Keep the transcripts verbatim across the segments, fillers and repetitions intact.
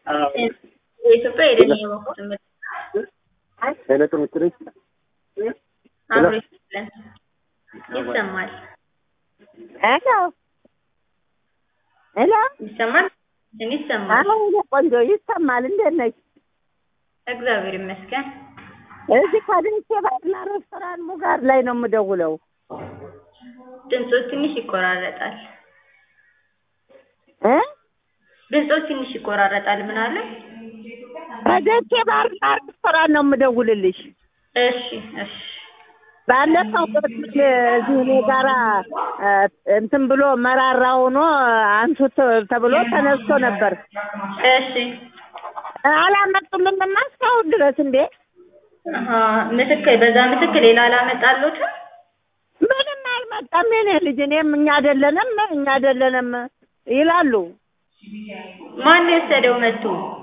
የኢትዮጵያ የደን የወቅት ምርት ኤሌክትሪክ አብሮ ይችላል ይሰማል ሄሎ ሄሎ ይሰማል ይሰማል አሁን ቆንጆ ይሰማል እንዴት ነሽ እግዚአብሔር ይመስገን እዚህ ከደሴ ባርና ሬስቶራንት ሙጋር ላይ ነው የምደውለው ድምፁ ትንሽ ይቆራረጣል እ ድምፁ ትንሽ ይቆራረጣል ምን አለ ከደሴ ባርና ሬስቶራንት ነው የምደውልልሽ እሺ እሺ ባለፈው እዚህ እኔ ጋራ እንትን ብሎ መራራ ሆኖ አንሱት ተብሎ ተነስቶ ነበር እሺ አላመጡልንም እስካሁን ድረስ እንዴ አሃ ምትክ በዛ ምትክ ሌላ አላመጣሉት ምንም አልመጣም የኔ ልጅ እኔም እኛ አይደለንም እኛ አይደለንም ይላሉ ማን የወሰደው መጡ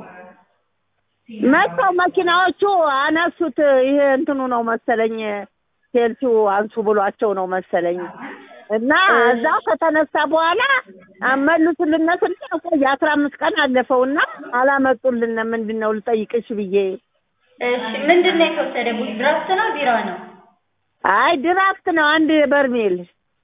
መጥቶ መኪናዎቹ አነሱት ይሄ እንትኑ ነው መሰለኝ ሴልሲው አንሱ ብሏቸው ነው መሰለኝ እና እዛው ከተነሳ በኋላ አመሉትልና ስለቆ የአስራ አምስት ቀን አለፈውና አላመጡልን ምንድነው ልጠይቅሽ ብዬ እሺ ምንድነው የተወሰደው ድራፍት ነው ቢራ ነው አይ ድራፍት ነው አንድ በርሜል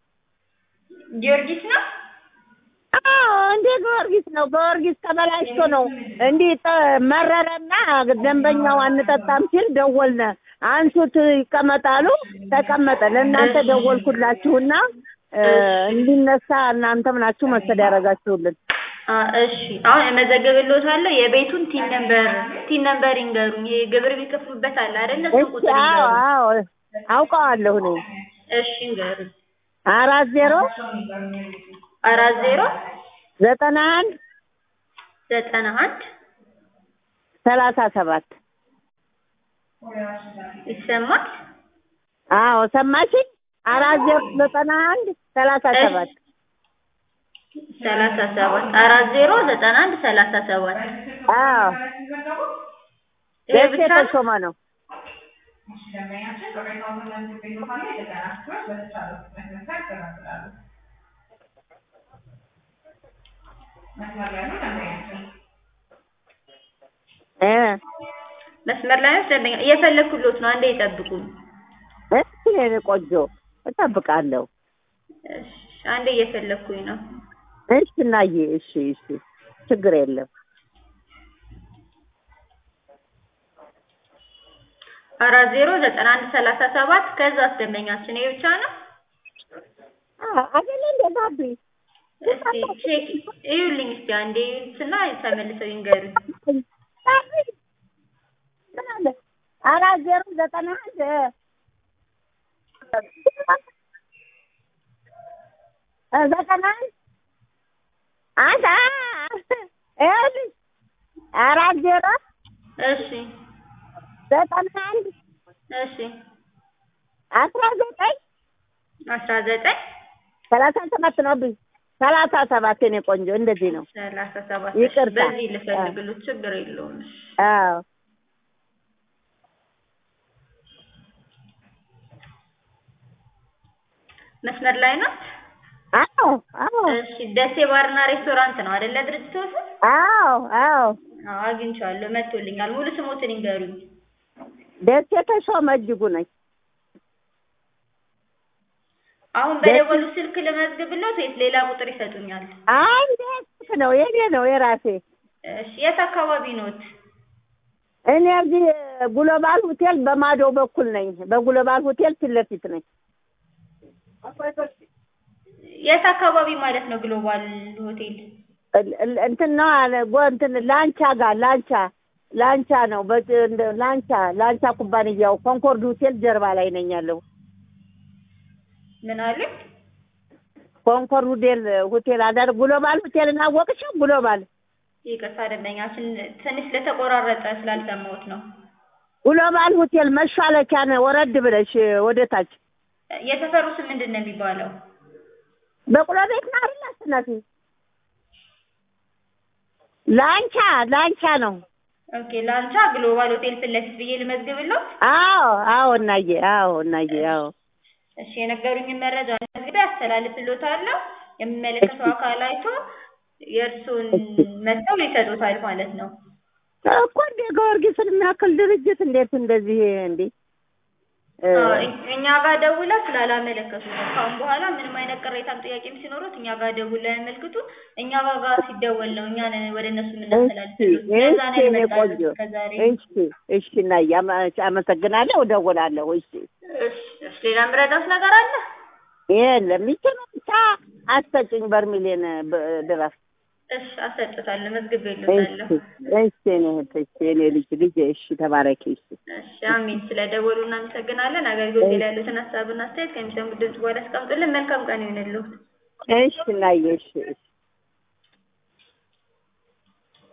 ጊዮርጊስ ነው አዎ እንዴ ጊዮርጊስ ነው ጊዮርጊስ ተበላሽቶ ነው እንዴ መረረና ደንበኛው አንጠጣም ሲል ደወልነ አንሱት ይቀመጣሉ ተቀመጠ ለእናንተ ደወልኩላችሁና እንዲነሳ እናንተም ናችሁ መሰለ ያረጋችሁልን እሺ አሁን መዘገብልዎታለሁ የቤቱን ቲን ነምበር ቲን ነምበር ይንገሩኝ የግብር ቢከፍሉበት አለ አይደል እሱ ቁጥር አዎ አዎ አውቀዋለሁ ነው እሺ ይንገሩኝ አራት ዜሮ አራት ዜሮ ዘጠና አንድ ዘጠና አንድ ሰላሳ ሰባት ይሰማል አዎ ሰማሽኝ አራት ዜሮ ዘጠና አንድ ሰላሳ ሰባት ሰላሳ ሰባት አራት ዜሮ ዘጠና አንድ ሰላሳ ሰባት አዎ ደሴ ተሾመ ነው እ መስመር ላይ ደንበኛ እየፈለኩሎት ነው አንዴ ይጠብቁኝ እሺ የኔ ቆንጆ እጠብቃለሁ እሺ አንዴ እየፈለኩኝ ነው እሺ እናዬ እሺ እሺ ችግር የለም አራት ዜሮ ዘጠና አንድ ሰላሳ ሰባት ከዛ አስደንበኛችን ይሄ ብቻ ነው አዎ አይደል እንደ ባቢ እስቲ ቼክ ይኸውልኝ እስቲ አንዴ እንትና ተመልሰው ይንገሩኝ አራት ዜሮ ዘጠና አንድ ዘጠና አንድ አንድ አራት ዜሮ እሺ ዘጠና አንድ እሺ አስራ ዘጠኝ አስራ ዘጠኝ ሰላሳ ሰባት ነው ብ ሰላሳ ሰባት የኔ ቆንጆ እንደዚህ ነው ሰላሳ ሰባት ይቅርታ በዚህ ልፈልግልዎት ችግር የለውም አዎ መስመር ላይ ነው አዎ አዎ እሺ ደሴ ባርና ሬስቶራንት ነው አይደለ ድርጅቶት አዎ አዎ አዎ አግኝቻለሁ መጥቶልኛል ሙሉ ስሞትን ይንገሩኝ ደሴ ተሾመ እጅጉ ነኝ አሁን በደወሉ ስልክ ለመዝግብልዎት ወይስ ሌላ ቁጥር ይሰጡኛል አይ ስልክ ነው የኔ ነው የራሴ እሺ የት አካባቢ ነዎት እኔ እዚህ ግሎባል ሆቴል በማዶ በኩል ነኝ በግሎባል ሆቴል ፊት ለፊት ነኝ የት አካባቢ ማለት ነው ግሎባል ሆቴል እንትን ነው አለ እንትን ላንቻ ጋር ላንቻ ላንቻ ነው ላንቻ ላንቻ ኩባንያው ኮንኮርድ ሆቴል ጀርባ ላይ ነኝ ያለው ምን አለ ኮንኮርድ ሆቴል ሆቴል አዳር ግሎባል ሆቴል እና ወቅሽ ግሎባል ይቅርታ ደንበኛችን ትንሽ ለተቆራረጠ ስላልሰማሁት ነው ግሎባል ሆቴል መሻለኪያ ነው ወረድ ብለሽ ወደታች የተፈሩ ስም ምንድነው የሚባለው በቁሎ ቤት ነው አይደል አስናፊ ላንቻ ላንቻ ነው ኦኬ ላንቻ ግሎባል ሆቴል ፊት ለፊት ብዬ ልመዝግብልዎት አዎ አዎ እናዬ አዎ እናዬ አዎ እሺ የነገሩኝ መረጃ እንግዲህ አስተላልፍልዎታለሁ የሚመለከተው አካል አይቶ የእርሱን መተው ይሰጡታል ማለት ነው እኮ እንደ ጊዮርጊስን የሚያክል ድርጅት እንዴት እንደዚህ እንዴ? እኛ ጋር ደውላ ስላላመለከቱ ነው። ካሁን በኋላ ምንም አይነት ቅሬታም ጥያቄም ሲኖሩት እኛ ጋር ደውላ ያመልክቱ። እኛ ጋር ሲደወል ነው እኛ ወደ እነሱ የምናስተላልፈው። ለዛ ነው የመጣው ከዛሬ። እሺ እሺ፣ እና አመሰግናለሁ፣ እደውላለሁ። እሺ እሺ። ሌላ ምረዳት ነገር አለ? የለም፣ ይችላል ብቻ አስጠጭኝ በርሚሌን ድረስ። እሺ፣ አሰጥታለሁ፣ መዝግቤልዎታለሁ። እሺ እኔ እህት፣ እኔ ልጅ ልጅ፣ እሺ ተባረኪ። እሺ እሺ፣ አሜን። ስለደወሉ እናመሰግናለን። አገልግሎት ላይ ያሉትን ሀሳብና አስተያየት ከሚሰሙት ድምጽ በኋላ አስቀምጡልን። መልካም ቀን ይሁንልዎት። እሺ፣ እናየሽ። እሺ